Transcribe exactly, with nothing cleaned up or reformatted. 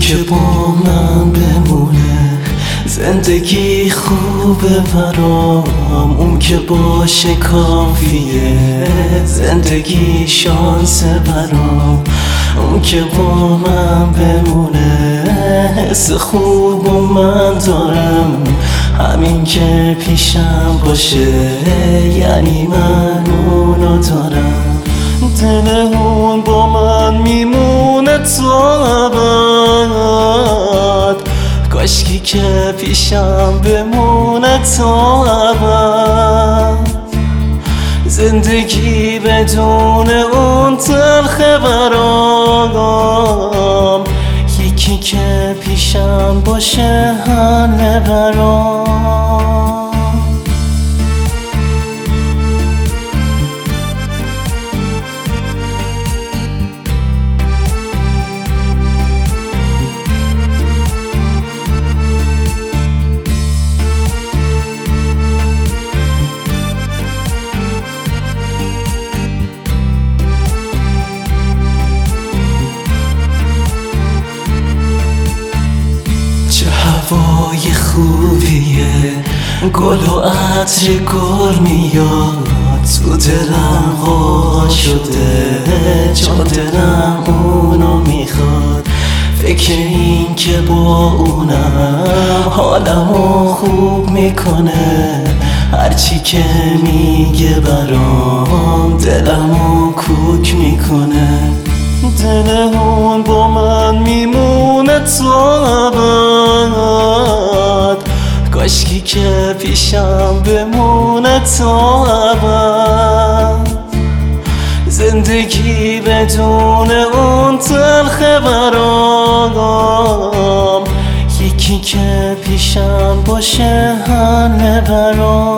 که با من بمونه، زندگی خوبه برام، اون که باشه کافیه. زندگی شانس برام، اون که با من بمونه. حس خوب و من دارم، همین که پیشم باشه، یعنی من اونو دارم. دل اون با من میمونه تا ابد، کاشکی که پیشم بمونه تا ابد. زندگی بدون اون تلخه برام، یکی که پیشم باشه حل برام. هوای خوبیه، گل و عطر گل میاد تو دلم وا شده، چون دلم اونو میخواد. فکر این که با اونم حالمو خوب میکنه، هرچی که میگه برام دلمو کوک میکنه. دل اون با من میمونه تا ابد، کاشکی که پیشم بمونه تا ابد. زندگی بدون اون تلخه برام، یکی که پیشم باشه حل برام.